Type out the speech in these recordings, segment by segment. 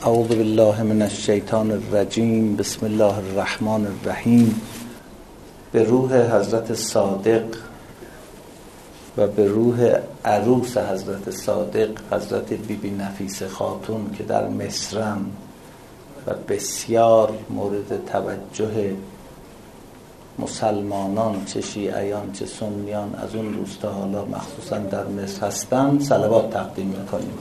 اعوذ بالله من الشیطان الرجیم. بسم الله الرحمن الرحیم. به روح حضرت صادق و به روح عروس حضرت صادق، حضرت بی بی نفیس خاتون که در مصرن و بسیار مورد توجه مسلمانان، چه شیعیان چه سنیان از اون روستا، حالا مخصوصا در مصر هستند، صلوات تقدیم میکنیم.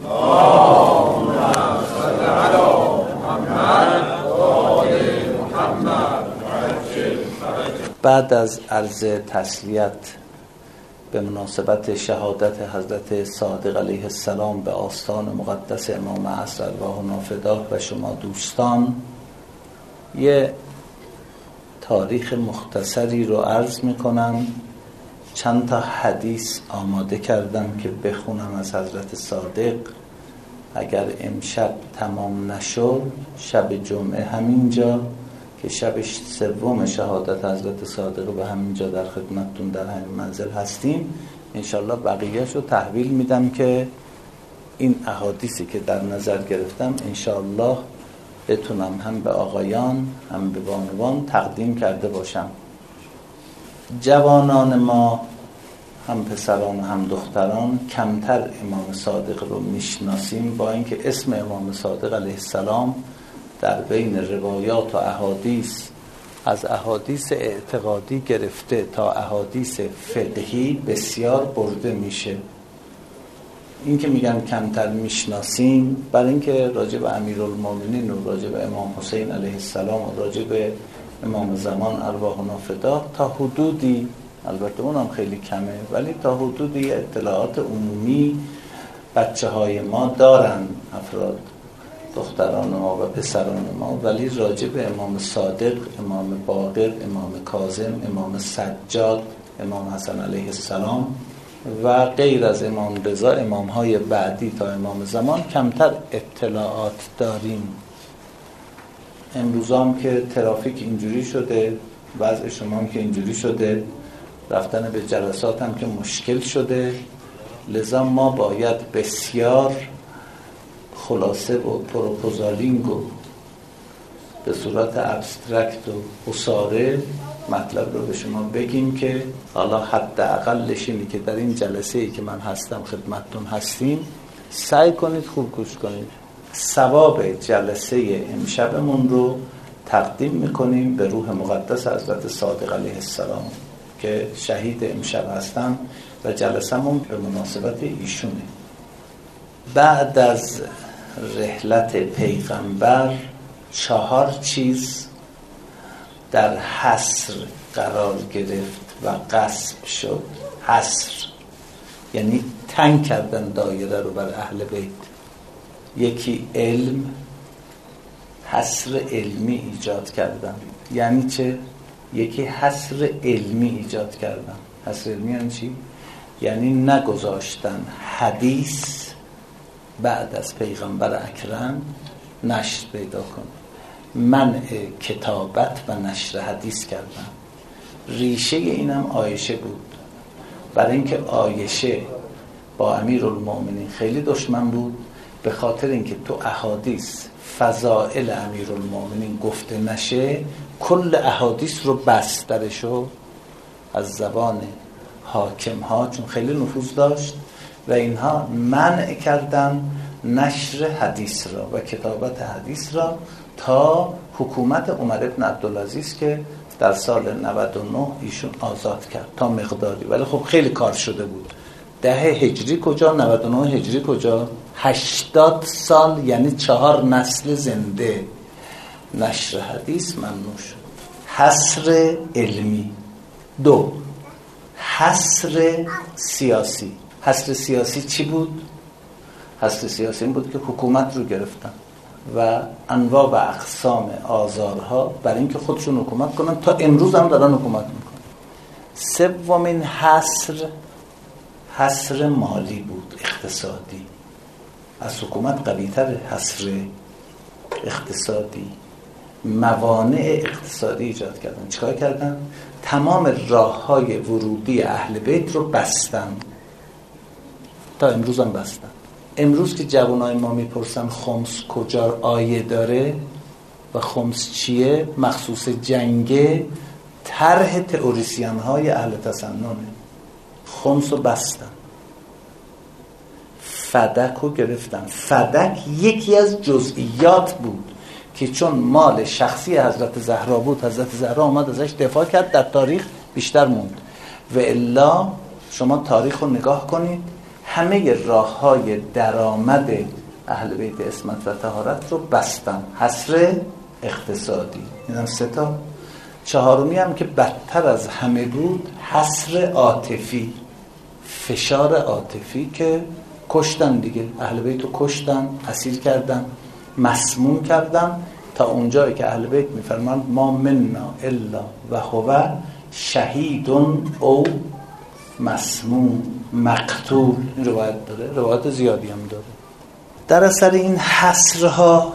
بعد از عرض تسلیت به مناسبت شهادت حضرت صادق علیه السلام به آستان مقدس امام عصر ارواحنا فداه و شما دوستان، یه تاریخ مختصری رو عرض میکنم. چند تا حدیث آماده کردم که بخونم از حضرت صادق. اگر امشب تمام نشد، شب جمعه همینجا که شب سوم شهادت حضرت صادق به همینجا در خدمتتون در همین منزل هستیم، انشالله بقیهش رو تحویل میدم که این احادیثی که در نظر گرفتم انشالله بتونم هم به آقایان هم به بانوان تقدیم کرده باشم. جوانان ما، هم پسران و هم دختران، کمتر امام صادق رو میشناسیم، با اینکه اسم امام صادق علیه السلام در بین روایات و احادیث، از احادیث اعتقادی گرفته تا احادیث فقهی بسیار برده میشه. این که میگن کمتر میشناسیم، برای اینکه راجع به امیرالمومنین و راجع به امام حسین علیه السلام و راجع به امام زمان ارواحنا فداه تا حدودی، البته اونم خیلی کمه، ولی تا حدودی اطلاعات عمومی بچه های ما دارن، افراد دختران ما و پسران ما، ولی راجع به امام صادق، امام باقر، امام کاظم، امام سجاد، امام حسن علیه السلام و غیر از امام رضا، امام های بعدی تا امام زمان کمتر اطلاعات داریم. امروز هم که ترافیک اینجوری شده، وضع شما هم که اینجوری شده، رفتن به جلسات هم که مشکل شده، لذا ما باید بسیار خلاصه و پروپوزالینگ و به صورت ابسترکت و اصاره مطلب رو به شما بگیم که حالا حداقلش اینه که در این جلسه‌ای که من هستم خدمتتون هستیم، سعی کنید خوب گوش کنید. ثواب جلسه امشبمون رو تقدیم میکنیم به روح مقدس حضرت صادق علیه السلام که شهید امشب هستن و جلسه‌مون به مناسبت ایشونه. بعد از رحلت پیغمبر 4 چیز در حصر قرار گرفت و غصب شد. حصر یعنی تنگ کردن دایره رو بر اهل بیت. یکی علم، حصر علمی ایجاد کردن. یعنی چه؟ یکی حصر علمی ایجاد کردن. حصر علمی یعنی چی؟ یعنی نگذاشتن حدیث بعد از پیغمبر اکرم نشر پیدا کنه. منع کتابت و نشر حدیث کردن. ریشه اینم عایشه بود، برای اینکه عایشه با امیرالمومنین خیلی دشمن بود، به خاطر اینکه تو احادیث فضائل امیرالمومنین گفته نشه، کل احادیث رو بست درشو از زبان حاکم ها، چون خیلی نفوذ داشت و اینها منع کردن نشر حدیث را و کتابت حدیث را تا حکومت عمر بن عبدالعزیز که در سال 99 ایشون آزاد کرد تا مقداری، ولی خب خیلی کار شده بود. 10 هجری کجا، 99 هجری کجا، 80 سال، یعنی 4 نسل زنده نشر حدیث ممنوع شد. حصر علمی. 2 حصر سیاسی. حصر سیاسی چی بود؟ حصر سیاسی این بود که حکومت رو گرفتن و انواع و اقسام آزارها برای اینکه خودشون حکومت کنن، تا امروز هم دارن حکومت میکنن. 3 حصر مالی بود، اقتصادی. از حکومت قوی‌تر حصر اقتصادی. موانع اقتصادی ایجاد کردن. چیکار کردن؟ تمام راه‌های ورودی اهل بیت رو بستن، تا امروز هم بستن. امروز که جوانای ما میپرسن خمس کجا آیه داره و خمس چیه، مخصوص جنگه، طرح تئوریسین های اهل تسننه. خمس رو بستن، فدک رو گرفتن. فدک یکی از جزئیات بود که چون مال شخصی حضرت زهرا بود، حضرت زهرا آمد ازش دفاع کرد، در تاریخ بیشتر موند. و الا شما تاریخ رو نگاه کنید، همه راه های درآمد اهل بیت عصمت و طهارت رو بستن. حصر اقتصادی، اینم 3 تا. 4می هم که بدتر از همه بود، حصر عاطفی، فشار عاطفی که کشتن دیگه، اهل بیت رو کشتن، اسیر کردن، مسموم کردن، تا اونجایی که اهل بیت میفرماند ما منا الا و هو شهید او مسموم مقتول. این روایت داره، روایت زیادی هم داره. در اثر این حصرها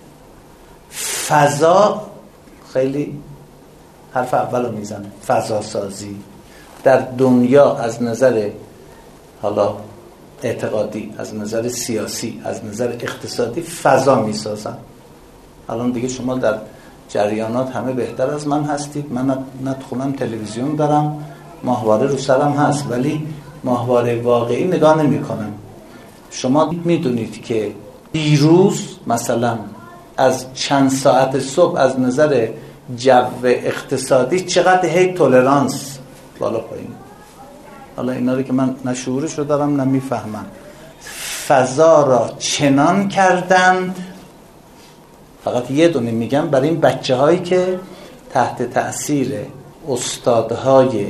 فضا، خیلی حرف اول رو میزنه، فضا سازی در دنیا از نظر حالا اعتقادی، از نظر سیاسی، از نظر اقتصادی فضا میسازن. الان دیگه شما در جریانات همه بهتر از من هستید. من نه خونم تلویزیون دارم، ماهواره رو سرم هست، ولی ماهواره واقعی نگاه نمی کنم. شما میدونید که دیروز مثلا از چند ساعت صبح از نظر جو اقتصادی چقدر هی تولرانس بالا پایین. حالا اینا رو که من نه شعورش رو دارم نه میفهمم. فضا را چنان کردند، فقط یه دونه میگم، برای این بچه هایی که تحت تأثیر استادهای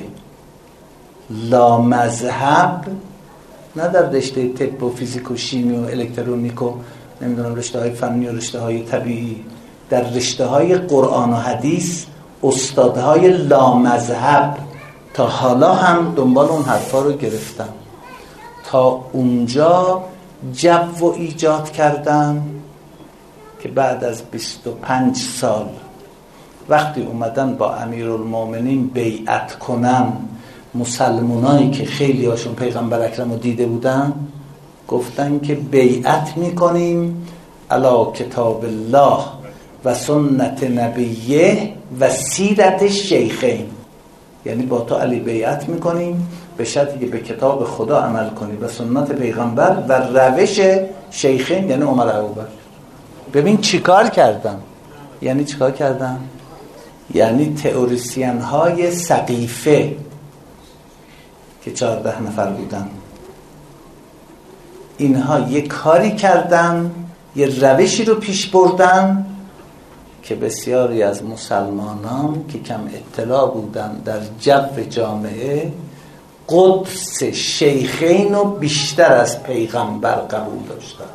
لامذهب، نه در رشته طب و فیزیک و شیمی و الکترونیک و نمیدونم رشته های فنی و رشته های طبیعی، در رشته های قرآن و حدیث استادهای لامذهب تا حالا هم دنبال اون حرفا رو گرفتن، تا اونجا جو ایجاد کردن که بعد از 25 سال وقتی اومدن با امیرالمومنین بیعت کنن، مسلمانایی که خیلی هاشون پیغمبر اکرم رو دیده بودن گفتن که بیعت میکنیم علی کتاب الله و سنت نبیه و سیرت شیخین. یعنی با تو علی بیعت میکنیم به شرطی که به کتاب خدا عمل کنی و سنت پیغمبر و روش شیخین، یعنی عمر ابوبکر. ببین چیکار کردن. یعنی چیکار کردن؟ یعنی تئوریسین های سقیفه که 14 نفر بودن، اینها یه کاری کردن، یه روشی رو پیش بردن که بسیاری از مسلمانان که کم اطلاع بودن در جو جامعه، قدس شیخین رو بیشتر از پیغمبر قبول داشتن.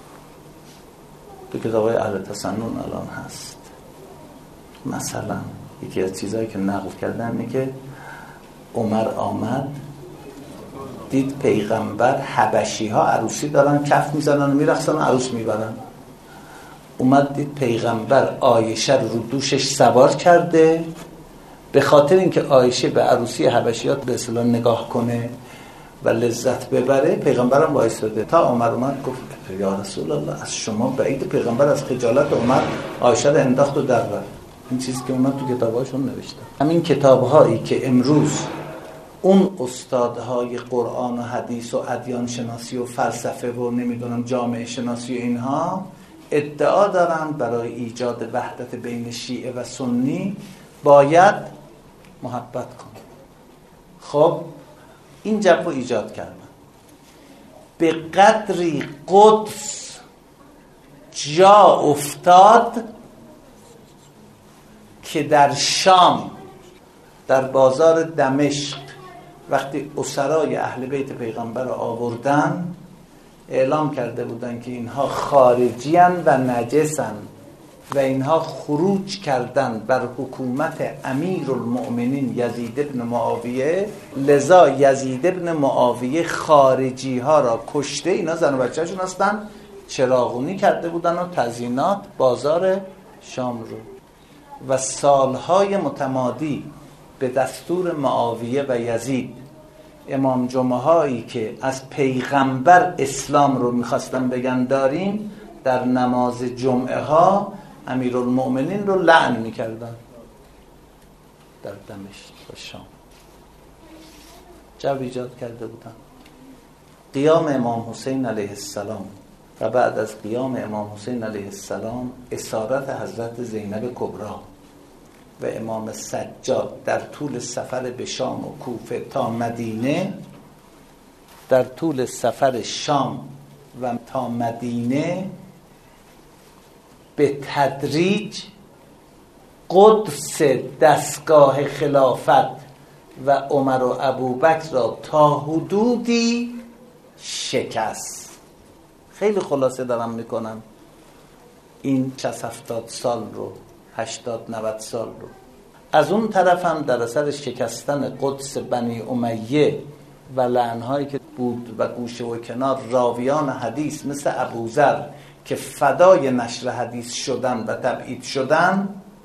تو کتاب‌های اهل تسنن الان هست. مثلا یکی از چیزهایی که نقل کردن اینه که عمر آمد دید پیغمبر حبشی ها عروسی دارن، کف میزنن و میرقصن و عروس میبرن. اومد دید پیغمبر عایشه رو دوشش سوار کرده، به خاطر اینکه عایشه به عروسی حبشیات به اصطلاح نگاه کنه و لذت ببره، پیغمبرم وایساده. تا عمر اومد گفت یا رسول الله از شما بعید. پیغمبر از خجالت عمر عایشه رو انداخت و در رفت. این چیزی که اومد تو کتاباشون نوشته. همین کتاب‌هایی که امروز اون استادهای قرآن و حدیث و ادیان شناسی و فلسفه و نمیدونم جامعه شناسی و اینها ادعا دارن برای ایجاد وحدت بین شیعه و سنی باید محبت کنن. خب این جو رو ایجاد کردن. به قدری قدس جا افتاد که در شام، در بازار دمشق، وقتی اسرای اهل بیت پیغمبر رو آوردن، اعلام کرده بودن که اینها خارجیان و نجسن و اینها خروج کردن بر حکومت امیرالمؤمنین یزید ابن معاویه، لذا یزید ابن معاویه خارجی ها را کشته. اینا زن و بچه هاشون هستن، چراغونی کرده بودن و تزیینات بازار شام رو. و سالهای متمادی به دستور معاویه و یزید امام جمعه هایی که از پیغمبر اسلام رو میخواستن بگن داریم، در نماز جمعه ها امیرالمؤمنین رو لعن میکردن در دمشق و شام. جو ایجاد کرده بودن. قیام امام حسین علیه السلام و بعد از قیام امام حسین علیه السلام اسارت حضرت زینب کبری و امام سجاد در طول سفر به شام و کوفه تا مدینه، در طول سفر شام و تا مدینه به تدریج قدس دستگاه خلافت و عمر و ابوبکر را تا حدودی شکست. خیلی خلاصه دارم میکنم این 60-70 سال رو، 80-90 سال رو. از اون طرف هم در اثر شکستن قدس بنی امیه و لعنهایی که بود و گوشه و کنار راویان حدیث مثل ابوذر که فدای نشر حدیث شدن و تبعید شدن،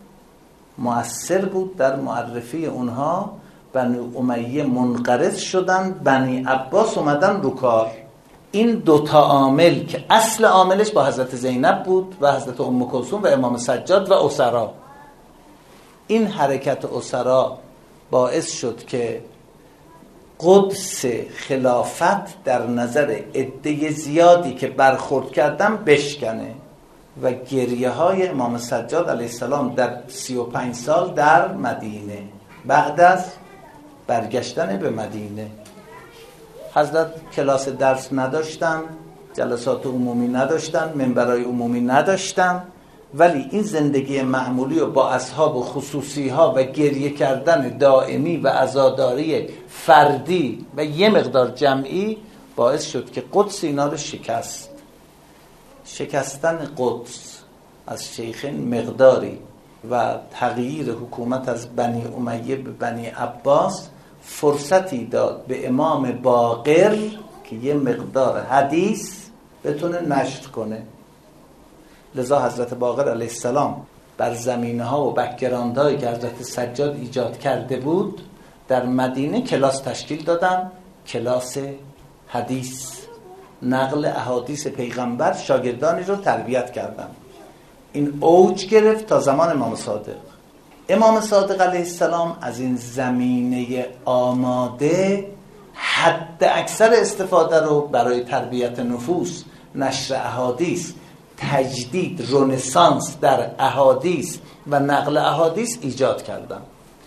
مؤثر بود در معرفی اونها. بنی امیه منقرض شدن، بنی عباس اومدن رو کار. این دوتا عامل که اصل عاملش با حضرت زینب بود و حضرت ام کلثوم و امام سجاد و اسرا، این حرکت اسرا باعث شد که قدس خلافت در نظر عده زیادی که برخورد کردن بشکنه و گریه های امام سجاد علیه السلام در 35 سال در مدینه بعد از برگشتن به مدینه. حضرت کلاس درس نداشتن، جلسات عمومی نداشتن، منبرهای عمومی نداشتن، ولی این زندگی معمولی و با اصحاب و خصوصی ها و گریه کردن دائمی و عزاداری فردی و یه مقدار جمعی باعث شد که قدس اینا رو شکست. شکستن قدس از شیخین مقداری و تغییر حکومت از بنی امیه به بنی عباس فرصتی داد به امام باقر که یه مقدار حدیث بتونه نشر کنه. لذا حضرت باقر علیه السلام بر زمینه‌ها و بک‌گراندهایی که حضرت سجاد ایجاد کرده بود در مدینه کلاس تشکیل دادن، کلاس حدیث، نقل احادیث پیغمبر، شاگردانی رو تربیت کردن. این اوج گرفت تا زمان امام صادق. امام صادق علیه السلام از این زمینه آماده حد اکثر استفاده رو برای تربیت نفوس، نشر احادیث، تجدید، رنسانس در احادیث و نقل احادیث ایجاد کردن.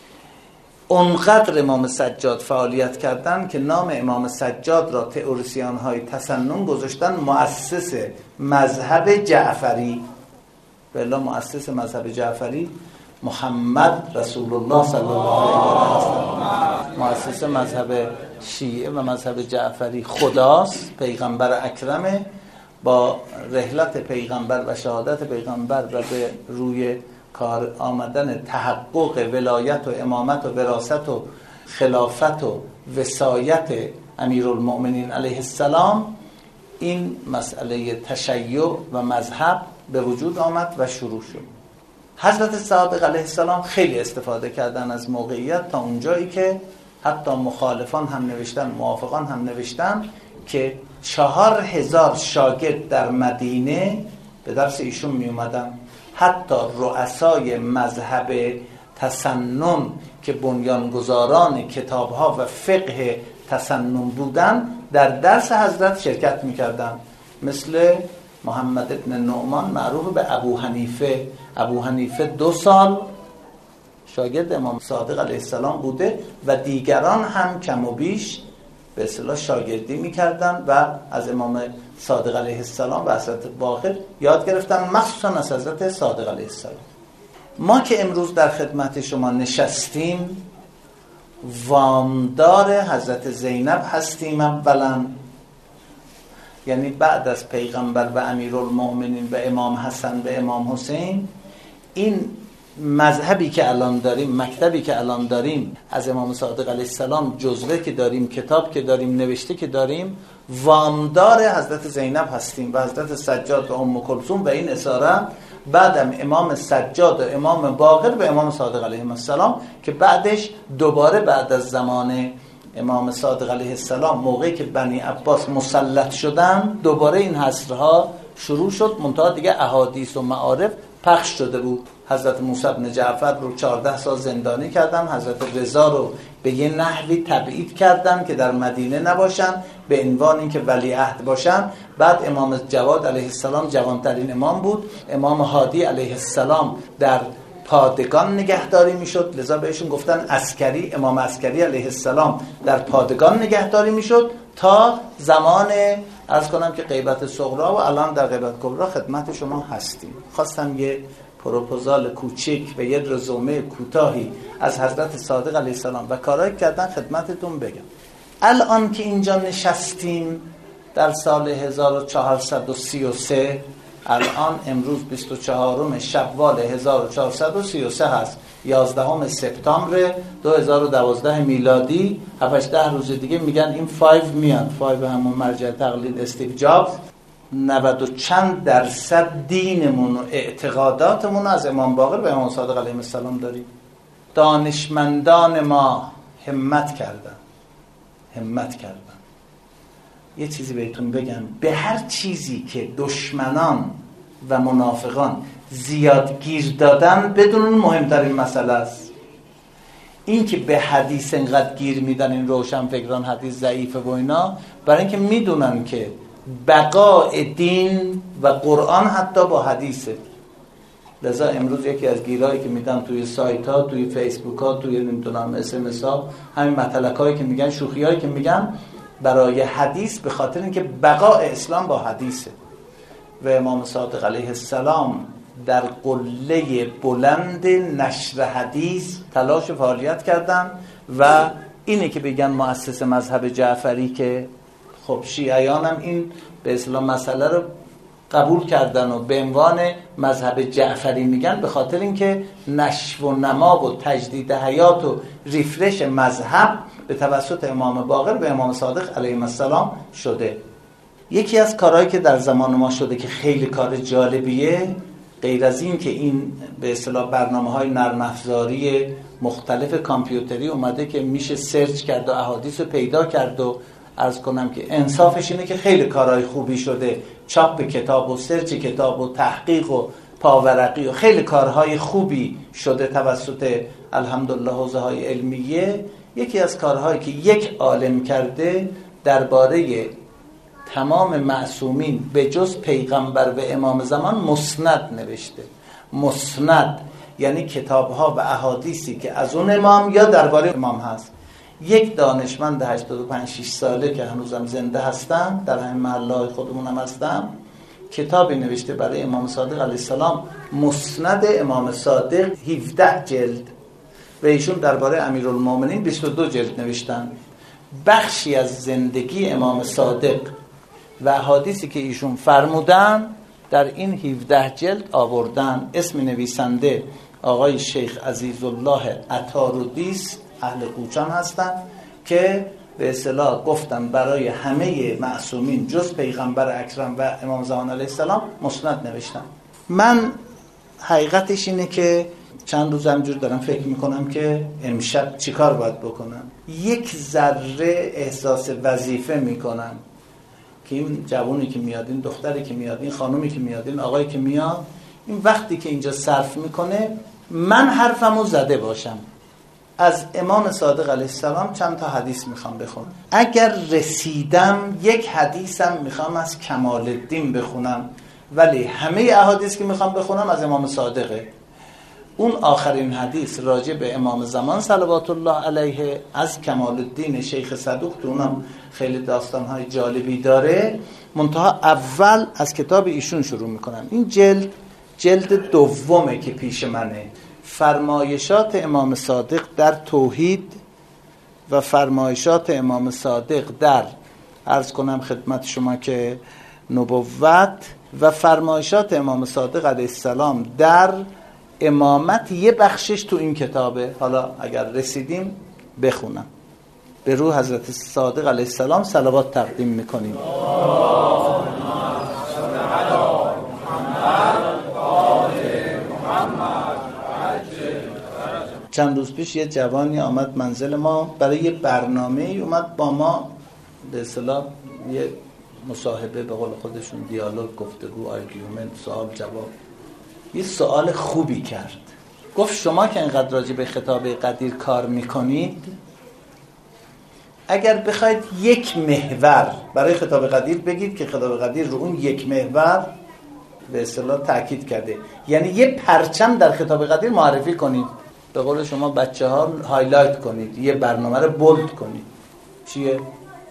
اونقدر امام سجاد فعالیت کردن که نام امام سجاد را تئوریسین های تسنن گذاشتن مؤسس مذهب جعفری. بلا مؤسس مذهب جعفری محمد رسول الله صلی الله علیه و سلم، مؤسس مذهب شیعه و مذهب جعفری خداست، پیغمبر اکرمه. با رحلت پیغمبر و شهادت پیغمبر و به روی کار آمدن تحقق ولایت و امامت و وراثت و خلافت و وصایت امیرالمؤمنین علیه السلام، این مسئله تشیع و مذهب به وجود آمد و شروع شد. حضرت صادق علیه السلام خیلی استفاده کردن از موقعیت تا اونجایی که حتی مخالفان هم نوشتن، موافقان هم نوشتن که 4000 شاگرد در مدینه به درس ایشون می اومدن. حتی رؤسای مذهب تسنن که بنیانگذاران کتابها و فقه تسنن بودن در درس حضرت شرکت میکردن، مثل محمد ابن نعمان معروف به ابو حنیفه. ابو حنیفه 2 سال شاگرد امام صادق علیه السلام بوده و دیگران هم کم و بیش به اصطلاح شاگردی میکردن و از امام صادق علیه السلام و حضرت باقر یاد گرفتن، مخصوصا از حضرت صادق علیه السلام. ما که امروز در خدمت شما نشستیم وامدار حضرت زینب هستیم اولا، یعنی بعد از پیغمبر و امیرالمؤمنین و امام حسن و امام حسین، این مذهبی که الان داریم، مکتبی که الان داریم، از امام صادق علیه السلام جزوه که داریم، کتاب که داریم، نوشته که داریم، وامدار حضرت زینب هستیم و حضرت سجاد و ام کلثوم و این اساره بعدم امام سجاد و امام باقر و امام صادق علیه السلام که بعدش دوباره بعد از زمان امام صادق علیه السلام موقعی که بنی عباس مسلط شدن دوباره این حصرها شروع شد، منتها دیگه احادیث و معارف پخش شده بود. حضرت موسی بن جعفر رو 14 سال زندانی کردن، حضرت رضا رو به یه نحوی تبعید کردن که در مدینه نباشن به عنوان اینکه ولیعهد باشن. بعد امام جواد علیه السلام جوانترین امام بود، امام هادی علیه السلام در پادگان نگهداری میشد، لذا بهشون گفتن عسکری. امام عسکری علیه السلام در پادگان نگهداری میشد تا زمان عرض کنم که غیبت صغرا، و الان در غیبت کبرا خدمت شما هستیم. خواستم یه پروپوزال کوچک و یه رزومه کوتاهی از حضرت صادق علیه السلام و کارایی کردن خدمتتون بگم. الان که اینجا نشستیم در سال 1433، الان امروز 24 شوال 1433 هست، 11 سپتامبر 2012 میلادی. 7-8 روز دیگه میگن این 5 میاد، 5 همون مرجع تقلید استیو جابز. 90 و چند درصد دینمون و اعتقاداتمون از امام باقر و امام صادق علیه السلام داریم. دانشمندان ما همت کردن. یه چیزی بهتون بگم، به هر چیزی که دشمنان و منافقان زیاد گیر دادن بدون مهمترین مسئله است این که به حدیث انقدر گیر میدن این روشن فکران حدیث ضعیفه و اینا، برای اینکه میدونن که بقاء دین و قرآن حتی با حدیثه. لذا امروز یکی از گیرایی که میدن توی سایت ها، توی فیسبوک ها، توی نمیدونم SMS ها، همین مطلق هایی که میگن، شوخی هایی که میگن برای حدیث، به خاطر اینکه بقاء اسلام با حدیثه. و امام صادق علیه السلام در قله بلند نشر حدیث تلاش فعالیت کردن و اینه که بگن مؤسس مذهب جعفری، که خب شیعیان هم این به اصطلاح مسئله رو قبول کردن و به عنوان مذهب جعفری میگن، به خاطر اینکه نشو و نما و تجدید حیات و ریفرش مذهب به توسط امام باقر و امام صادق علیهم السلام شده. یکی از کارهایی که در زمان ما شده که خیلی کار جالبیه، غیر از این که این به اصطلاح برنامه‌های نرم افزاری مختلف کامپیوتری اومده که میشه سرچ کرد و احادیث رو پیدا کرد، و عرض کنم که انصافش اینه که خیلی کارهای خوبی شده، چاپ کتاب و سرچ کتاب و تحقیق و پاورقی و خیلی کارهای خوبی شده توسط الحمدلله حوزه‌های علمیه. یکی از کارهایی که یک عالم کرده درباره تمام معصومین به جز پیغمبر و امام زمان مسند نوشته. مسند یعنی کتاب‌ها و احادیثی که از اون امام یا درباره امام هست. یک دانشمند 85-6 ساله که هنوزم زنده هستن، در همین محله‌های خودمون هم هستم، کتابی نوشته برای امام صادق علیه السلام، مسند امام صادق، 17 جلد، و ایشون درباره امیرالمومنین 22 جلد نوشتن. بخشی از زندگی امام صادق و احادیثی که ایشون فرمودن در این 17 جلد آوردن. اسم نویسنده آقای شیخ عزیزالله عطارودیست، اهل قوچان هستن، که به اصطلاح گفتن برای همه معصومین جز پیغمبر اکرم و امام زمان علیه السلام مسند نوشتن. من حقیقتش اینه که چند روز همجور دارم فکر میکنم که امشب چیکار باید بکنم. یک ذره احساس وظیفه میکنم که این جوانی که میاد، این دختری که میاد، این خانومی که میاد، این آقایی که میاد، این وقتی که اینجا صرف میکنه من حرفمو زده باشم. از امام صادق علیه السلام چند تا حدیث میخوام بخونم. اگر رسیدم یک حدیثم میخوام از کمال الدین بخونم، ولی همه احادیث که میخوام بخونم از امام صادقه. اون آخرین حدیث راجع به امام زمان صلوات الله علیه از کمال الدین شیخ صدوق، تو اونم خیلی داستانهای جالبی داره. منتها اول از کتاب ایشون شروع میکنم. این جلد دومه که پیش منه. فرمایشات امام صادق در توحید و فرمایشات امام صادق در عرض کنم خدمت شما که نبوت و فرمایشات امام صادق علیه السلام در امامت، یه بخشش تو این کتابه. حالا اگر رسیدیم بخونم. به روح حضرت صادق علیه السلام صلوات تقدیم میکنیم. چند روز پیش یه جوانی آمد منزل ما برای یه برنامه‌ای، اومد با ما به اصطلاح یه مصاحبه، به قول خودشون دیالوگ، گفتگو، آرگومنت، سوال جواب. یه سوال خوبی کرد. گفت شما که اینقدر راجع به خطابه قدیر کار میکنید، اگر بخواید یک محور برای خطاب قدیر بگید که خطاب قدیر رو اون یک محور به اصطلاح تاکید کرده، یعنی یه پرچم در خطاب قدیر معرفی کنید، به قول شما بچه ها هایلایت کنید، یه برنامه رو بولد کنید. چیه؟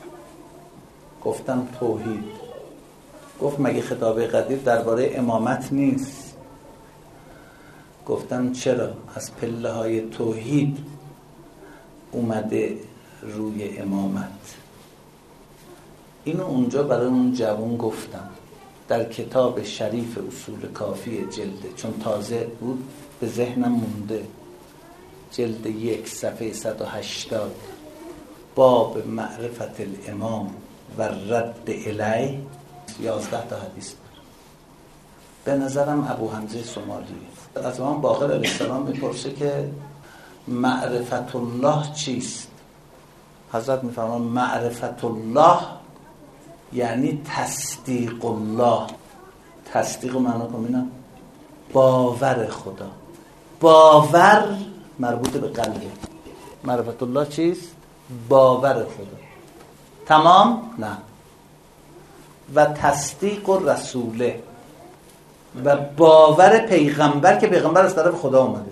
گفتم توحید. گفت مگه خطاب قدیر درباره امامت نیست؟ گفتم چرا؟ از پله های توحید اومده روی امامت. اینو اونجا برای اون جوان گفتم در کتاب شریف اصول کافی جلد، چون تازه بود به ذهنم مونده، جلد 1 صفحه 180 باب معرفت الامام و رد الیه 11 تا حدیث داره. به نظرم ابو حمزه سمالی از امام باقر علیه السلام میپرسه که معرفت الله چیست؟ حضرت میفرمان معرفت الله یعنی تصدیق الله. تصدیق معنا کنم باور خدا. باور مربوط به قلبه. معرفت الله چیست؟ باور خدا. تمام؟ نه. و تصدیق رسوله و باور پیغمبر که پیغمبر از طرف خدا اومده.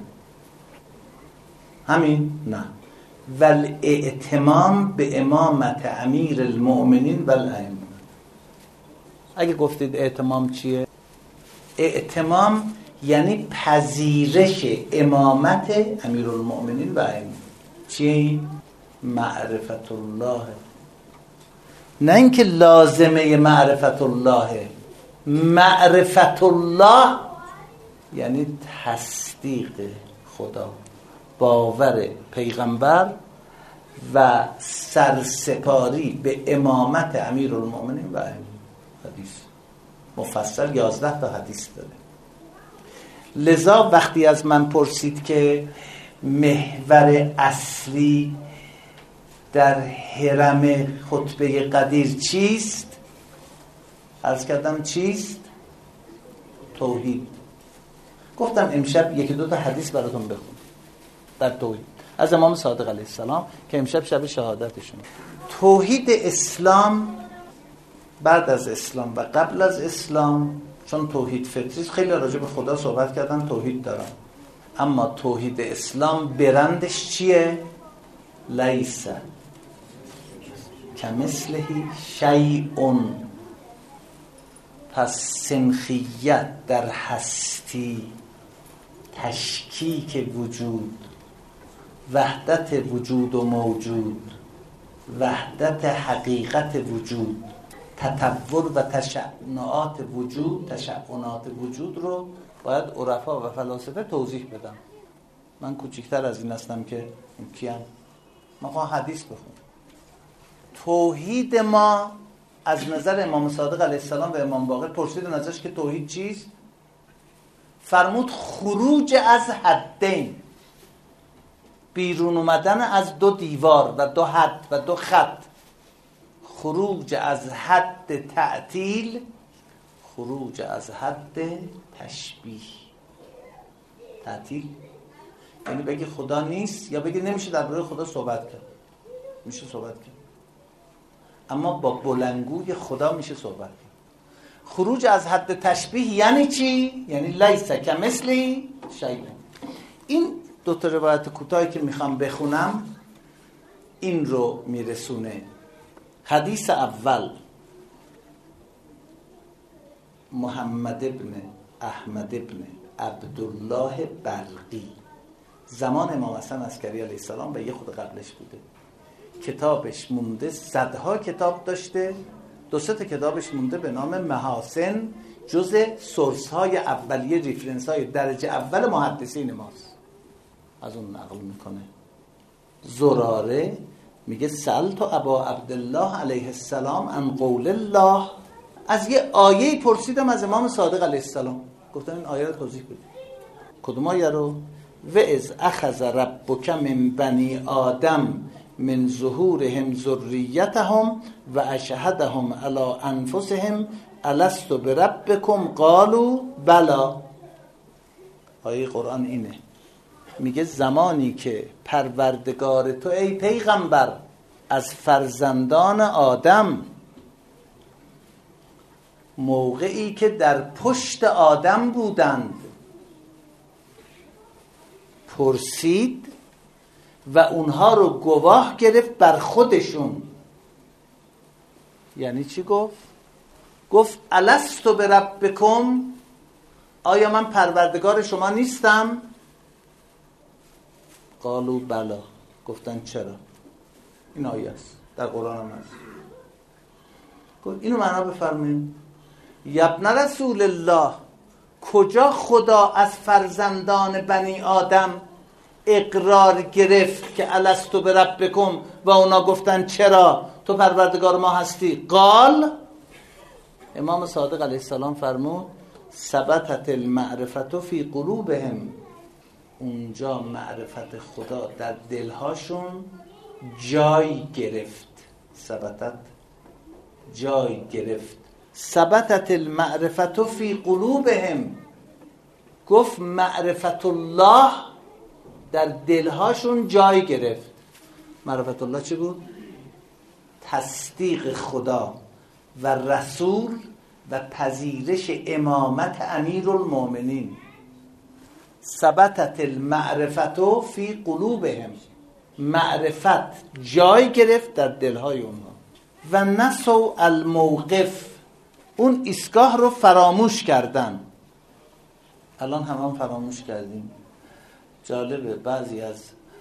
همین؟ نه. والاعتمام به امامت امیر المؤمنین والائمه. اگه گفتید اعتمام چیه؟ اعتمام یعنی پذیرش امامت امیر المؤمنین و ائمه. چیه؟ معرفت الله. نه اینکه لازمه معرفت الله. معرفت الله یعنی تصدیق خدا، باور پیغمبر و سرسپاری به امامت امیر المؤمنین و ائمه. حدیث مفصل 11 تا حدیث داره. لذا وقتی از من پرسید که محور اصلی در حرم خطبه قدیر چیست، عرض کردم چیست؟ توحید. گفتم امشب 1-2 تا حدیث براتون بخونم در توحید از امام صادق علیه السلام که امشب شب شهادتشون. توحید اسلام بعد از اسلام و قبل از اسلام، چون توحید فطری خیلی راجع به خدا صحبت کردن، توحید دارن، اما توحید اسلام برندش چیه؟ لیس کمثله شیء. پس سنخیت در هستی، تشکیک وجود، وحدت وجود و موجود، وحدت حقیقت وجود، تطور و تشعنعات وجود رو باید عرفا و فلاسفه توضیح بدم. من کوچکتر از این هستم که کیم؟ ما خواهم حدیث بخونم. توحید ما از نظر امام صادق علیه السلام و امام باقر پرسیدن ازش که توحید چیست؟ فرمود خروج از حدین، بیرون اومدن از 2 دیوار و 2 حد و 2 خط. خروج از حد تعطیل، خروج از حد تشبیه. تعطیل یعنی بگی خدا نیست، یا بگی نمیشه درباره خدا صحبت کرد. میشه صحبت کرد، اما با بلندگوی خدا میشه صحبت کرد. خروج از حد تشبیه یعنی چی؟ یعنی لیس کمثله شیء. این 2 تا روایت کوتاهی که میخوام بخونم این رو میرسونه. حدیث اول، محمد ابن احمد ابن عبدالله برقی، زمان امام حسن عسکری علیه السلام و یه خود قبلش بوده. کتابش مونده، صدها کتاب داشته. 2-3 تا کتابش مونده به نام محاسن، جز سورس های اولیه، ریفرنس های درجه اول محدثین ماست. از اون نقل میکنه. زراره میگه سألت ابا عبدالله علیه السلام عن قول الله، از یه آیه پرسیدم از امام صادق علیه السلام، گفتم این آیه رو توضیح بده. کدوم آیه رو؟ و از اخذ ربک من بنی آدم من ظهورهم ذریتهم و اشهدهم علی انفسهم الست بربکم قالوا بلا. آیه قرآن اینه، میگه زمانی که پروردگار تو ای پیغمبر از فرزندان آدم، موقعی که در پشت آدم بودند، پرسید و اونها رو گواه گرفت بر خودشون. یعنی چی گفت؟ گفت الست بربکم، آیا من پروردگار شما نیستم؟ قالوا بلا، گفتن چرا. این آیه است، در قرآن هم هست. اینو معنا بفرمایید. یبن رسول الله، کجا خدا از فرزندان بنی آدم اقرار گرفت که الست بربکم و اونا گفتن چرا تو پروردگار ما هستی؟ قال، امام صادق علیه السلام فرمود ثبتت المعرفت فی قلوبهم، اونجا معرفت خدا در دلهاشون جای گرفت. ثبتت، جای گرفت. ثبتت المعرفت فی قلوبهم، گفت معرفت الله در دلهاشون جای گرفت. معرفت الله چی بود؟ تصدیق خدا و رسول و پذیرش امامت امیرالمؤمنین. ثبتت المعرفت فی قلوبهم، معرفت جای گرفت در دلهای اونها. و نسوا الموقف، اون ایستگاه رو فراموش کردن. الان هم فراموش کردیم. جالبه بعضی از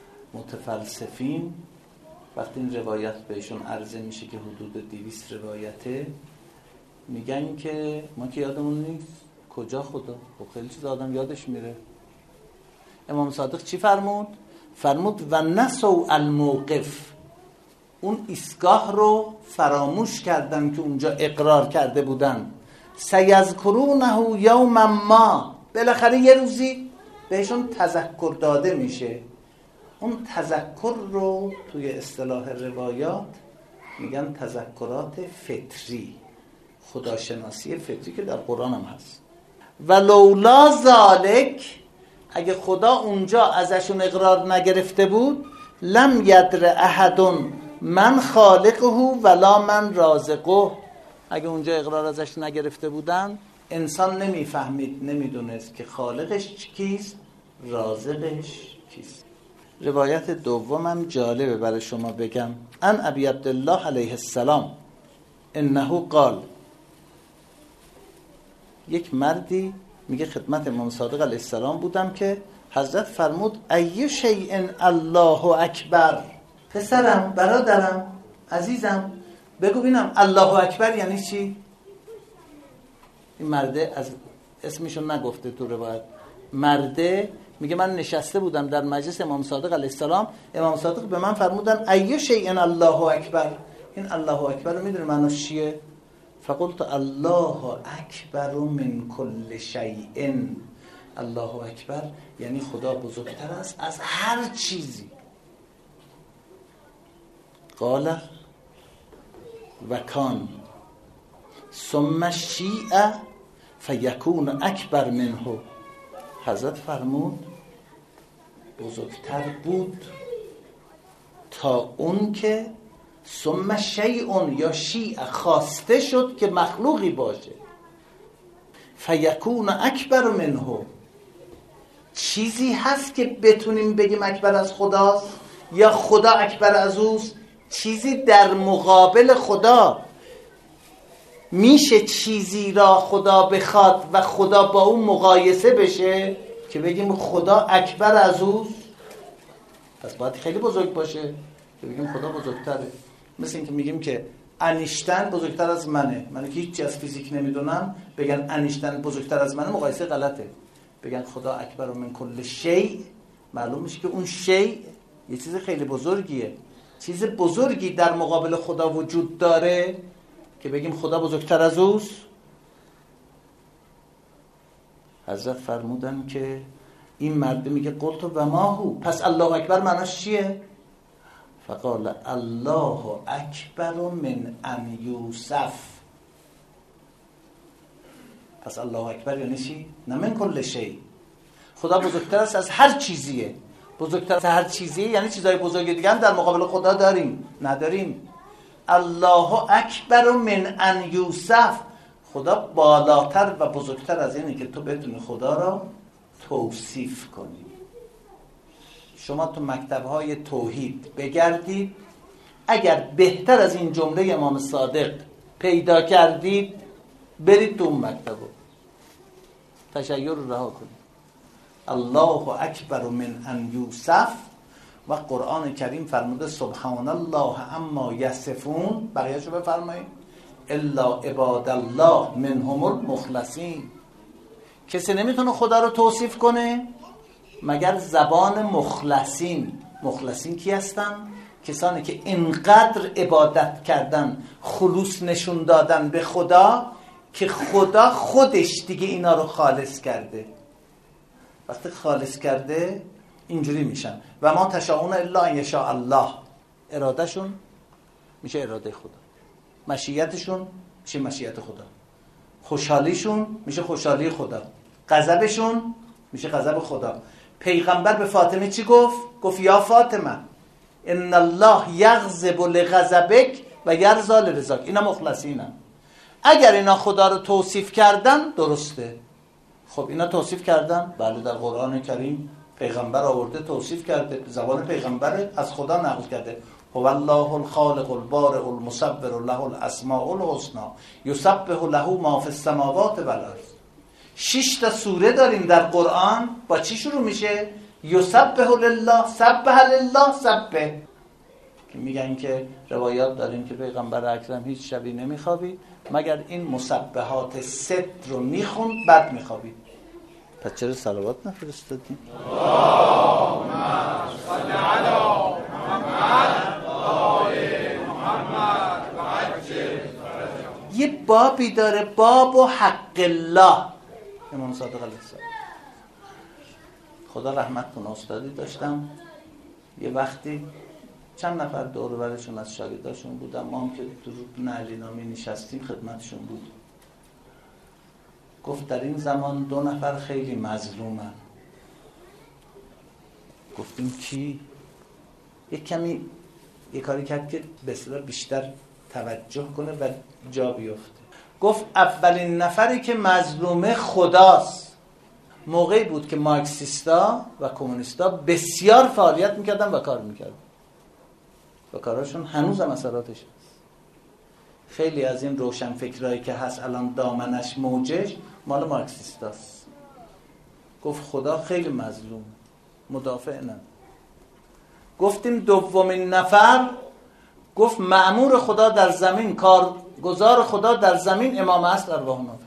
متفلسفین وقتی این روایت بهشون عرضه میشه که حدود 200 روایته، میگن که ما که یادمون نیست کجا خدا، خب خیلی چیز آدم یادش میره. امام صادق چی فرمود؟ فرمود و نسوا الموقف، اون ایستگاه رو فراموش کردن که اونجا اقرار کرده بودن. سیذکرونه یوما ما، بالاخره یه روزی بهشون تذکر داده میشه. اون تذکر رو توی اصطلاح روایات میگن تذکرات فطری، خداشناسی فطری که در قرآن هم هست. و لولا ذالک، اگه خدا اونجا ازشون اقرار نگرفته بود، لم یدر احد من خالقه ولا من رازقه، اگه اونجا اقرار ازش نگرفته بودن انسان نمیفهمید، نمیدونست که خالقش کیست، رازقش کیست. روایت دومم جالبه برای شما بگم. ان ابی عبدالله علیه السلام انه قال، یک مردی میگه خدمت امام صادق علیه السلام بودم که حضرت فرمود ای شیء الله اکبر، پسرم، برادرم، عزیزم، بگو ببینم الله اکبر یعنی چی؟ این مرده از اسمشون نگفته تو روایت. مرده میگه من نشسته بودم در مجلس امام صادق علیه السلام، امام صادق به من فرمودن ای شیء الله اکبر. این الله اکبر رو میدونی معناش چیه؟ فقلت الله اکبر من کل شیء، الله اکبر یعنی خدا بزرگتر است از هر چیزی. قال و کان ثم الشیء فیکون اکبر منه، حضرت فرمود بزرگتر بود تا اون که ثم شیء یا شیء خواسته شد که مخلوقی باشه، فیکون اکبر منه، چیزی هست که بتونیم بگیم اکبر از خداست یا خدا اکبر از اوست؟ چیزی در مقابل خدا میشه چیزی را خدا بخواد و خدا با اون مقایسه بشه که بگیم خدا اکبر از اوست؟ پس باید خیلی بزرگ باشه که بگیم خدا بزرگتره. مثل این که میگیم که انیشتن بزرگتر از منه، من که هیچی از فیزیک نمیدونم بگن انیشتن بزرگتر از منه، مقایسه غلطه. بگن خدا اکبر من کل شیء، معلوم میشه که اون شیء یه چیز خیلی بزرگیه، چیز بزرگی در مقابل خدا وجود داره که بگیم خدا بزرگتر از اوست. حضرت فرمودن که این مرد میگه قلت و ما هو، پس الله اکبر معناش چیه؟ فقال الله اکبر من ان یوصف. پس الله اکبر یعنی چی؟ نه من کل شی، خدا بزرگتر است از هر چیزیه. بزرگتر از هر چیزیه یعنی چیزای بزرگ دیگه هم در مقابل خدا داریم؟ نداریم. الله اکبر من ان یوصف، خدا بالاتر و بزرگتر از اینه که تو بتونی خدا را توصیف کنی. شما تو مکتب‌های توحید بگردید، اگر بهتر از این جمله امام صادق پیدا کردید برید تو اون مکتب و تشیع رو رها کنید. الله اکبر من ان یوصف. و قرآن کریم فرموده سبحان الله عما یصفون، بقیه‌شو بفرمایید، الا عباد الله منهم المخلصین. کسی نمیتونه خدا رو توصیف کنه مگر زبان مخلصین. مخلصین کی هستن؟ کسانی که اینقدر عبادت کردن، خلوص نشون دادن به خدا که خدا خودش دیگه اینا رو خالص کرده. وقتی خالص کرده اینجوری میشن. و ما تشاءون الا ان یشاء الله، ارادهشون میشه اراده خدا، مشیتشون میشه مشیت خدا، خوشحالیشون میشه خوشحالی خدا، غضبشون میشه غضب خدا. پیغمبر به فاطمه چی گفت؟ گفت یا فاطمه ان الله یغضب لغضبک و یرضی لرضاک. اینا مخلصینن. اگر اینا خدا رو توصیف کردن درسته. خب اینا توصیف کردن؟ بله، در قرآن کریم پیغمبر آورده توصیف کرده، زبان پیغمبر از خدا نقل کرده. هو الله الخالق البارئ المصور له الاسماء الحسنى یسبح له ما فی السماوات و الارض. 6 تا سوره داریم در قرآن. با چی شروع میشه؟ یسبح لله، سبح لله، سبح. که میگن که روایات داریم که پیغمبر اکرم هیچ شبی نمیخوابید مگر این مسبحات 6 رو میخوند بعد میخوابید. پس چرا صلوات نفرستادیم؟ اللهم صل علی محمد و آل محمد و عجل. یه بابی داره، باب و حق الله. امام صادق علیه السلام، خدا رحمت کنه، استادی داشتم یه وقتی چند نفر دور و برشون از شاگرداشون بودن، ما هم که تو رکن علی نامی نشستیم خدمتشون بود. گفت در این زمان 2 نفر خیلی مظلومن. گفتیم کی؟ یک کاری کرد که به اصطلاح بیشتر توجه کنه و جا بیفته. گفت اولین نفری که مظلومه خداست. موقعی بود که مارکسیستا و کمونیستا بسیار فعالیت میکردن و کار میکردن و کاراشون هنوز هم اثراتش هست. خیلی از این روشنفکرایی که هست الان دامنش موجش مال مارکسیستاست. گفت خدا خیلی مظلوم، مدافع نه. گفتیم دومین نفر، گفت مأمور خدا در زمین، کارگزار خدا در زمین امام است ارواح نافذه.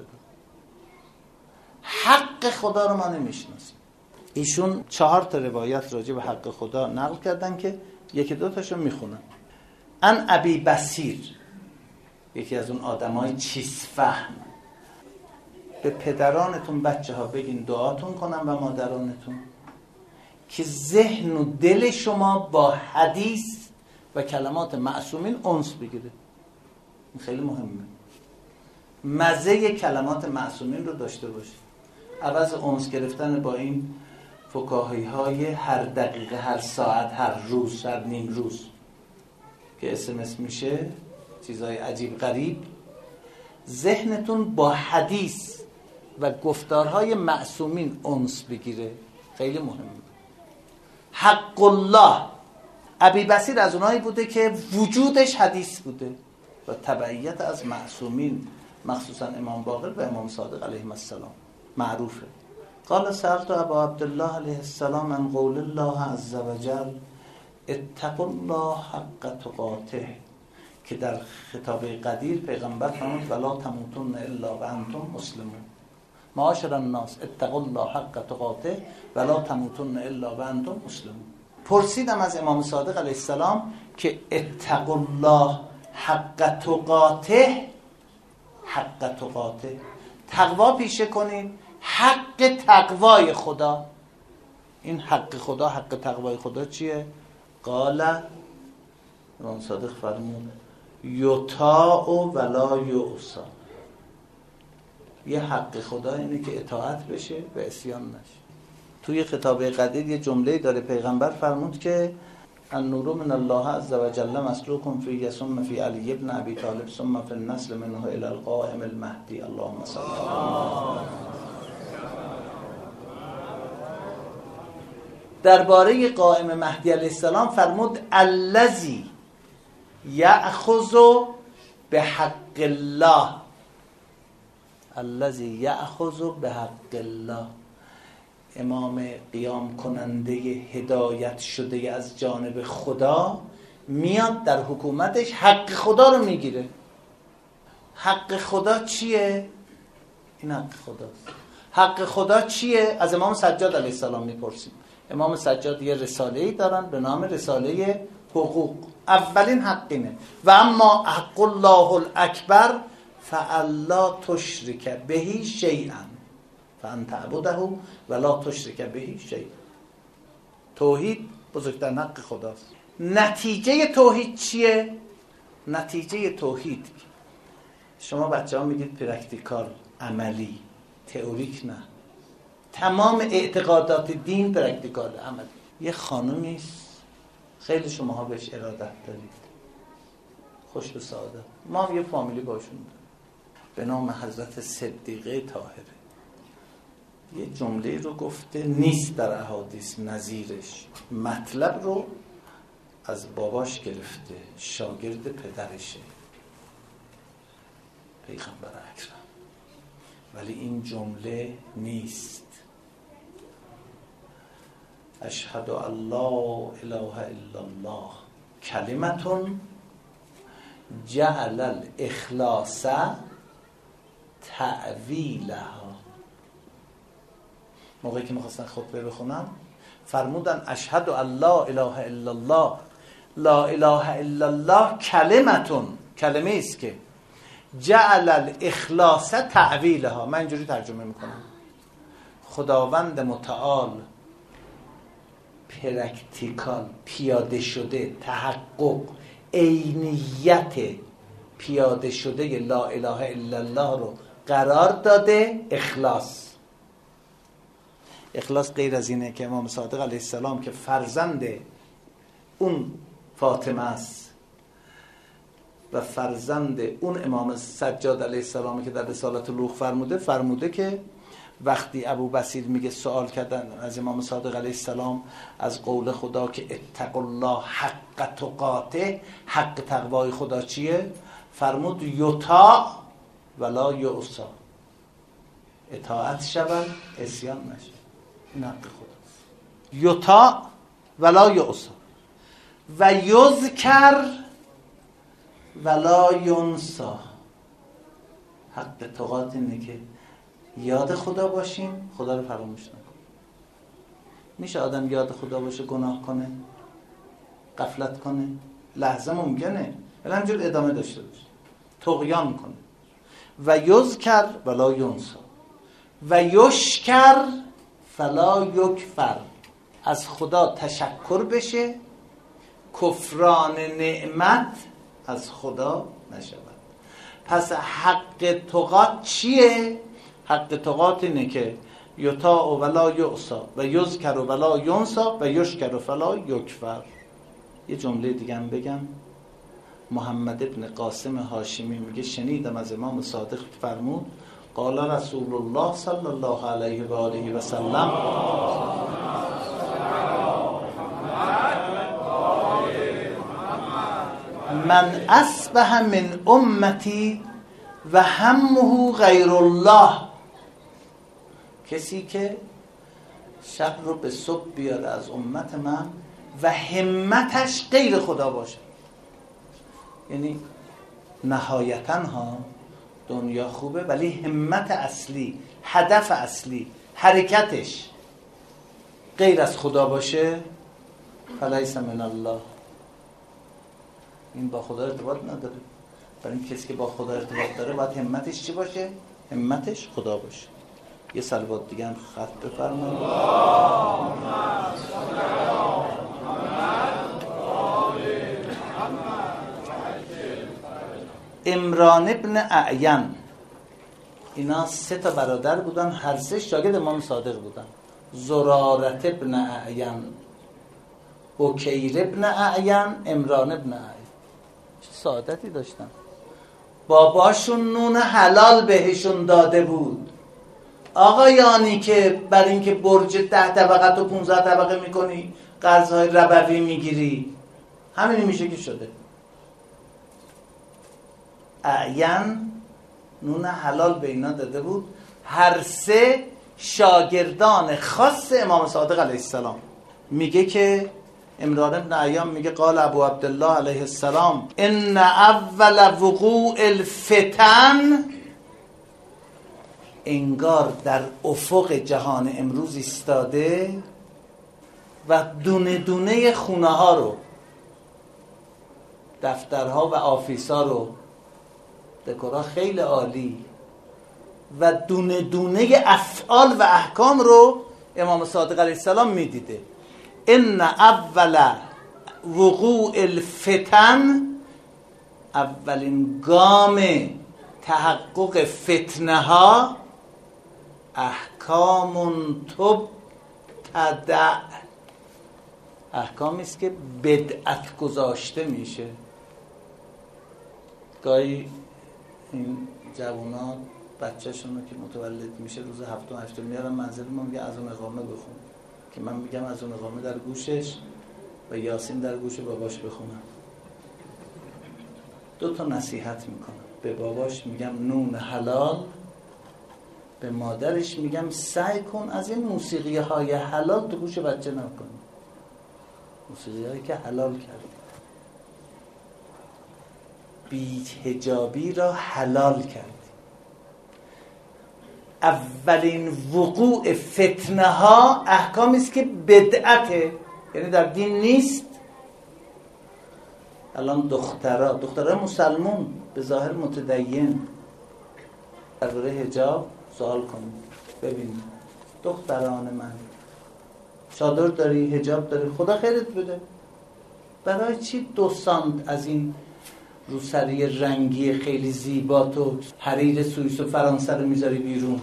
حق خدا رو ما نمیشناسیم. ایشون 4 تا روایت راجع به حق خدا نقل کردن که 1-2 تاشو میخونم. ان ابی بصیر، یکی از اون آدمای چیزفهم، به پدرانتون بچه ها بگین دعاتون کنن و مادرانتون که ذهن و دل شما با حدیث و کلمات معصومین انس بگیره. این خیلی مهمه. مزه کلمات معصومین رو داشته باشید عوض انس گرفتن با این فکاهی های هر دقیقه، هر ساعت، هر روز، هر نیم روز که SMS میشه، چیزای عجیب غریب. ذهنتون با حدیث و گفتارهای معصومین انس بگیره، خیلی مهمه. حق الله، ابی بصیر از اونایی بوده که وجودش حدیث بوده و تبعیت از معصومین، مخصوصا امام باقر و امام صادق علیهم السلام معروفه. قال سألت ابا عبدالله علیه السلام عن قول الله عز وجل اتقوا الله حق تقاته، که در خطاب قدیر پیغمبر فرمود ولا تموتن الا وانتم مسلمون. معاشر الناس اتقوا الله حق تقاته ولا تموتن الا وانتم مسلمون. پرسیدم از امام صادق علیه السلام که اتقوا الله حق تقاته، حق تقاته، تقوا پیشه کنید، حق تقوای خدا. این حق خدا، حق تقوای خدا چیه؟ قال امام صادق فرمود یطاع ولا یعصی. یه حق خدا اینه که اطاعت بشه و عصیان نشه. توی خطاب قدیر یه جمله داره پیغمبر فرمود که النور من الله عز وجل مسلوک فی ثم فی علی ابن ابی طالب ثم فی النسل منه الی القائم المهدی اللهم صل علی. درباره قائم مهدی علیه السلام فرمود الذی یأخذ بحق الله، الذی یأخذ بحق الله، امام قیام کننده هدایت شده از جانب خدا میاد در حکومتش حق خدا رو میگیره. حق خدا چیه؟ این حق خداست. حق خدا چیه؟ از امام سجاد علیه السلام میپرسیم. امام سجاد یه رساله‌ای دارن به نام رساله حقوق. اولین حق اینه و اما حق الله الاکبر فالا تشرک به شیئا فان تعبده ولا تشرک به شیئا. توحید بزرگترین حق خداست. نتیجه توحید چیه؟ نتیجه توحید شما بچه‌ها میگید پرکتیکال، عملی، تئوریک نه. تمام اعتقادات دین پرکتیکال، عملی. یه خانومی خیلی شماها بهش ارادت دارید، خوش به سعادت. ما هم یه فامیلی باشون داریم به نام حضرت صدیقه طاهره. یه جمله رو گفته نیست در احادیث نظیرش، مطلب رو از باباش گرفته، شاگرد پدرشه پیغمبر اکرم، ولی این جمله نیست. اشهد ان لا اله الا الله کلمتون جعل الاخلاص تعویلها. موقعی که میخواستن خطبه بخونن فرمودن اشهد ان لا اله الا الله، لا اله الا الله کلمتون، کلمه است که جعل الاخلاص تعویلها. من اینجوری ترجمه میکنم، خداوند متعال پرکتیکال، پیاده شده، تحقق، عینیت پیاده شده لا اله الا الله رو قرار داده اخلاص. اخلاص غیر از اینه که امام صادق علیه السلام که فرزند اون فاطمه است و فرزند اون امام سجاد علیه السلام که در رسالت لوح فرموده که وقتی ابو بصیر میگه سوال کردن از امام صادق علیه السلام از قول خدا که اتقوا الله حق تقاته، حق تقوای خدا چیه؟ فرمود یطاع ولا یعصی، اطاعت شود عصیان نشود. این حق خداست. یطاع ولا یعصی و یذکر ولا ینسی. حق تقات اینه که یاد خدا باشیم، خدا رو فراموش نکنیم. میشه آدم یاد خدا باشه گناه کنه، غفلت کنه؟ لحظه ممکنه، ولی همینجور ادامه داشته باشه، طغیان کنه. و یذکر ولا ینسی و یشکر فلا یکفر. از خدا تشکر بشه، کفران نعمت از خدا نشود. پس حق تقات چیه؟ حق تقات اینه که یطاع ولا یعصی و یذکر ولا ینسی و یشکر فلا یکفر. یه جمله دیگه هم بگم. محمد ابن قاسم هاشمی میگه شنیدم از امام صادق فرمود قال رسول الله صلی الله علیه و آله و سلم من اصبح من امتی و همه غیر الله. کسی که شب رو به صبح بیاره از امت من و همتش غیر خدا باشه. یعنی نهایتاً ها دنیا خوبه ولی همت اصلی، هدف اصلی، حرکتش غیر از خدا باشه، فلیس من الله. این با خدا ارتباط نداره. برای این کسی که با خدا ارتباط داره باید همتش چی باشه؟ همتش خدا باشه. یه صلوات دیگه هم خط بفرمایید. عمران ابن اعین، اینا 3 تا برادر بودن، هر 3 شاگرد امام صادق بودن. زرارت ابن اعین، بکیر ابن اعین، عمران ابن اعین. چه سعادتی داشتن. باباشون نون حلال بهشون داده بود. آقایانی که بر این که برج 10 طبقه و 15 طبقه میکنی قرضهای ربوی میگیری، همینی میشه که شده. اعین نون حلال به اینا داده بود. هر 3 شاگردان خاص امام صادق علیه السلام. میگه که عمران ابن اعین میگه قال ابو عبدالله علیه السلام ان اول وقوع الفتن، انگار در افق جهان امروز ایستاده و دونه دونه خونه ها رو، دفترها و آفیسا رو، دکورا خیلی عالی، و دونه دونه افعال و احکام رو امام صادق علیه السلام میدیده. ان اول وقوع الفتن، اولین گام تحقق فتنه ها، احکام تبتدع، احکامی است که بدعت گذاشته میشه. گاهی این جوونا بچه‌شون که متولد میشه روز هفتم میارن منزل ما، میگه از اون اقامه بخون، که من میگم از اون اقامه در گوشش و یاسین در گوش باباش بخونم. 2 تا نصیحت میکنم. به باباش میگم نون حلال، به مادرش میگم سعی کن از این موسیقی های حلال تو گوش بچه نکن. موسیقی هایی که حلال کردی، بی حجابی را حلال کردی. اولین وقوع فتنه ها احکامی است که بدعته، یعنی در دین نیست. الان دخترای مسلمون به ظاهر متدین درباره حجاب سوال کنید، ببینید دختران من چادر داری، حجاب داری، خدا خیرت بده، برای چی 2 سانت از این روسری رنگی خیلی زیبا تو حریر سوئیس و فرانسه رو میذاری بیرون؟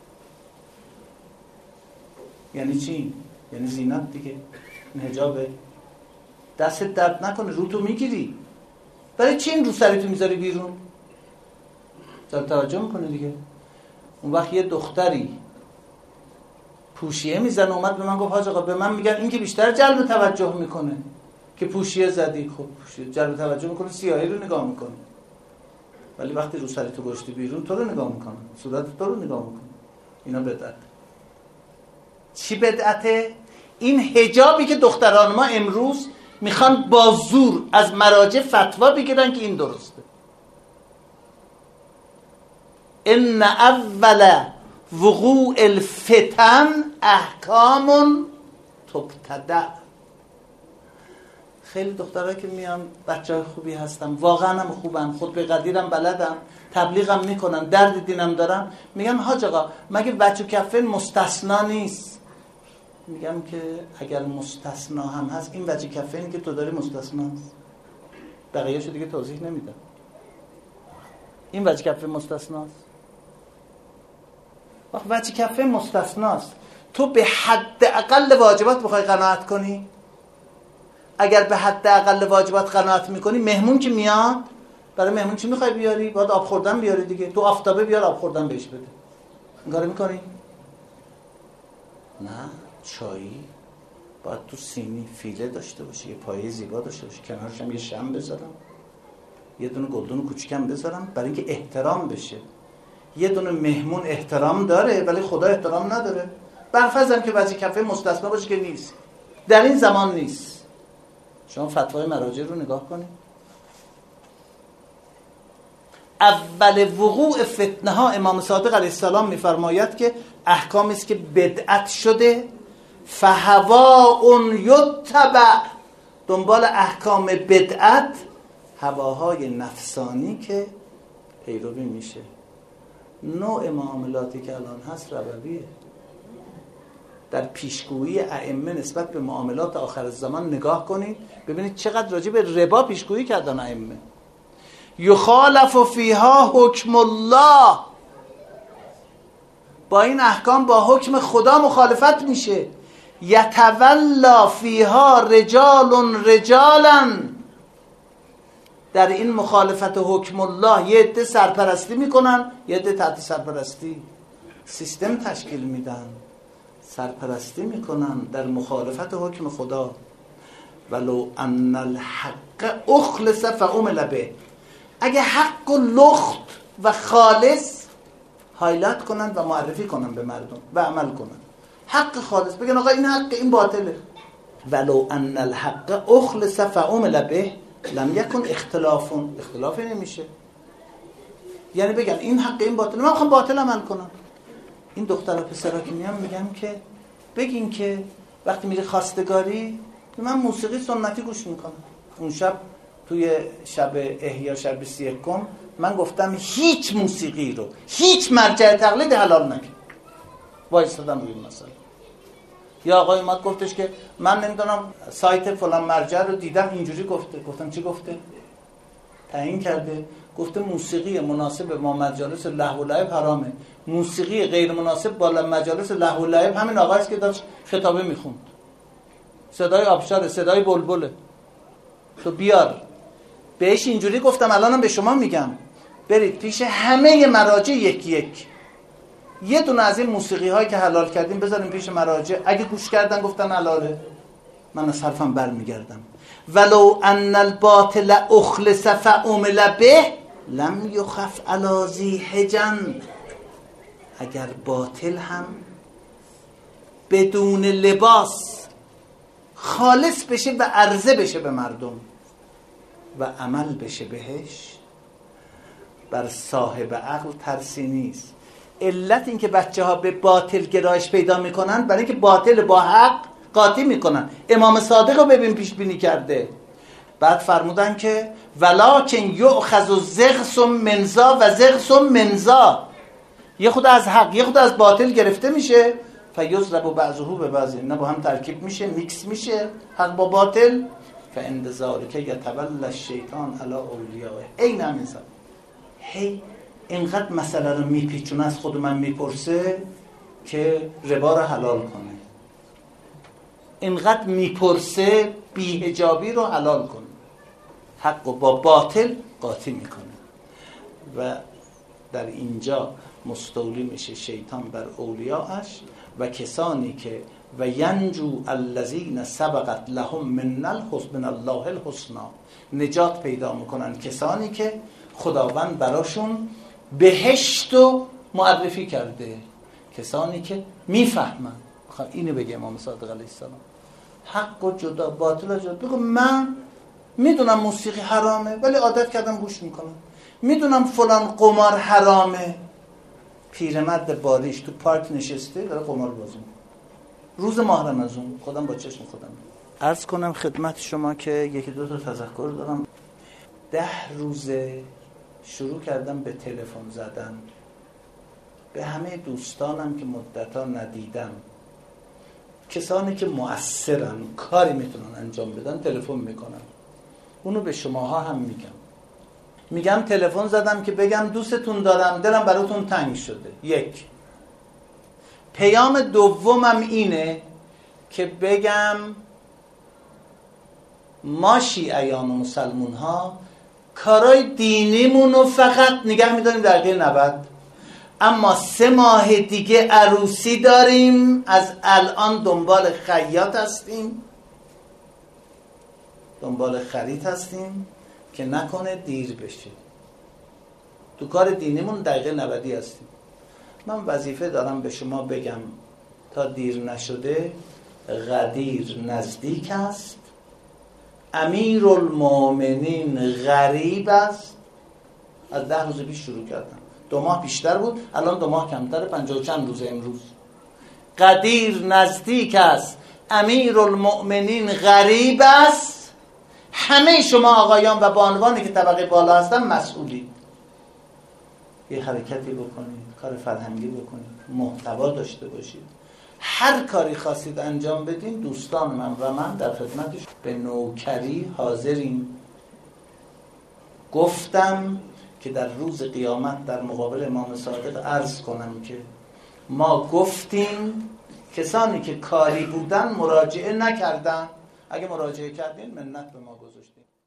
یعنی چی؟ یعنی زینت دیگه. این حجابه، دست درد نکنه، رو تو میگیری. برای چی این روسری تو میذاری بیرون؟ توجه میکنه دیگه. اون وقت یه دختری پوشیه میزنه، اومد به من گفت حاج آقا، به من میگن این که بیشتر جلب توجه میکنه که پوشیه زدی. خب پوشیه جلب توجه میکنه، سیاهی رو نگاه میکنه، ولی وقتی رو سری تو گشتی بیرون تو رو نگاه میکنه، صورت تو رو نگاه میکنه. اینا بدعت. چی بدعته؟ این حجابی که دختران ما امروز میخوان با زور از مراجع فتوا بگیرن که این درسته. ان اول وقوع الفتن احکام تبتدع. خیلی دخترها که میان بچه‌های خوبی هستن، واقعا هم خوبن، خود به قدیرم بلدن، تبلیغم میکنن، درد دینم دارن، میگن حاج آقا مگه وجه کفین مستثنا نیست؟ میگم که اگر مستثنا هم هست، این وجه کفینی که تو داری مستثناست، بقیه‌شو دیگه توضیح نمیدم. این وجه کفین مستثناست. وجه کفین مستثناست. تو به حد اقل واجبات بخوای قناعت کنی، اگر به حد اقل واجبات قناعت میکنی، مهمون که میاد، برای مهمون چی میخوای بیاری؟ باید آب خوردن بیاری دیگه. تو آفتابه بیار آب خوردن بهش بده. این کارو میکنی؟ نه، چایی باید تو سینی فیله داشته باشه، یه پایه زیبا داشته باشه، کنارش هم یه شم بذارم، یه دونه گلدون کوچیکم بذارم، برای اینکه احترام بشه. یه دونه مهمون احترام داره ولی خدا احترام نداره. برفرضم که وجه کفه مستثنا باشه که نیست، در این زمان نیست. شما فتوای مراجع رو نگاه کنید. اول وقوع فتنه ها امام صادق علیه السلام میفرماید که احکامی است که بدعت شده، فهواء یتبع، دنبال احکام بدعت هواهای نفسانی که پیروی میشه. نوع معاملاتی که الان هست ربویه. در پیشگویی ائمه نسبت به معاملات آخر الزمان نگاه کنید، ببینید چقدر راجع به ربا پیشگویی کردن ائمه. یخالف فیها حکم الله، با این احکام با حکم خدا مخالفت میشه. یتولا فیها رجالا، در این مخالفت حکم الله یه عده سرپرستی میکنن، یه عده تحت سرپرستی سیستم تشکیل میدن، سرپرستی میکنن در مخالفت حکم خدا. ولو ان الحق اخلص فعمل به، اگه حق و لخت و خالص هایلایت کنن و معرفی کنن به مردم و عمل کنن، حق خالص بگن آقا این حق این باطله. ولو ان الحق اخلص فعمل به لم یکن اختلافی نمیشه. یعنی بگن این حق این باطله، من میخوام باطل عمل کنم. این دخترها پسرها که میام میگم که بگین که وقتی میری خواستگاری من موسیقی سنتی گوش میکنم. اون شب توی شب احیا شب 31 من گفتم هیچ موسیقی رو هیچ مرجع تقلید حلال نکن. وایسادم روی مسئله. یا آقای اومد گفتش که من نمیدونم سایت فلان مرجع رو دیدم اینجوری گفته. گفتم چی گفته؟ تعیین کرده. گفته موسیقی مناسب با مجالس لهو و لعب حرامه، موسیقی غیر مناسب با مجالس لهو و لعب همین آقایست که داشت خطابه میخوند، صدای آبشاره، صدای بلبله. تو بیار. بهش اینجوری گفتم، الانم به شما میگم برید پیش همه مراجع یک یه دونه از این موسیقی هایی که حلال کردیم بذاریم پیش مراجع، اگه گوش کردن گفتن حلاله من از حرفم برمیگردم. ولو ان الباطل اخلص فعمل به لم یخف علی ذی حجن، اگر باطل هم بدون لباس خالص بشه و عرضه بشه به مردم و عمل بشه بهش، بر صاحب عقل ترسی نیست. علت این که بچه ها به باطل گرایش پیدا میکنن برای اینکه باطل با حق قاطی میکنن. امام صادق رو ببین پیش بینی کرده. بعد فرمودن که ولکن یؤخذ زغص منزا و زغص منزا، یه خود از حق یه خود از باطل گرفته میشه، فیضرب بعضه به بعض، نه با هم ترکیب میشه، میکس میشه حق با باطل. فعند ذلک یتولی الشیطان علی اولیائه. این همین سب هی اینقدر مسئله رو میپیچونه، از خود من میپرسه که ربا رو حلال کنه، اینقدر میپرسه بی‌حجابی رو حلال کنه، حق و با باطل قاطی میکنه. و در اینجا مستولی میشه شیطان بر اولیاءش و کسانی که و ینجو الذین سبقت لهم من الله الحسنى، نجات پیدا میکنن کسانی که خداوند براشون بهشت رو معرفی کرده، کسانی که میفهمن. اینو بگه امام صادق علیه السلام، حق و جدا باطل و جدا. بگو من میدونم موسیقی حرامه ولی عادت کردم گوش میکنم، میدونم فلان قمار حرامه، پیرمرد باریش تو پارک نشسته داره قمار بازی میکنه روز ماه رمضان، خودم با چشم خودم. عرض کنم خدمت شما که یکی دو تا تذکر دارم. 10 روزه شروع کردم به تلفن زدن به همه دوستانم که مدت‌ها ندیدم، کسانی که مؤثرن کاری میتونن انجام بدن تلفن میکنم. اونو به شماها هم میگم تلفن زدم که بگم دوستتون دارم، دلم براتون تنگ شده. 1 پیام دومم اینه که بگم ما شیعیان و مسلمون ها کارای دینیمونو فقط نگه میداریم دقیقه 90، اما 3 ماه دیگه عروسی داریم، از الان دنبال خیاط هستیم، دنبال خرید هستیم که نکنه دیر بشه. تو کار دینیمون دقیقه 90 هستیم. من وظیفه دارم به شما بگم تا دیر نشده غدیر نزدیک است، امیرالمومنین غریب است. از 10 روز پیش شروع کردم، 2 ماه بیشتر بود، الان 2 ماه کمتره، 50 و چند روز امروز. غدیر نزدیک است، امیرالمومنین غریب است. همه شما آقایان و بانوانی که طبقه بالا هستن مسئولید. یه حرکتی بکنید، کار فرهنگی بکنید، محتوا داشته باشید، هر کاری خواستید انجام بدین. دوستان من و من در خدمتش به نوکری حاضریم. گفتم که در روز قیامت در مقابل امام صادق عرض کنم که ما گفتیم کسانی که کاری بودن مراجعه نکردن، اگه مراجعه کردین منت به ما گذاشتین.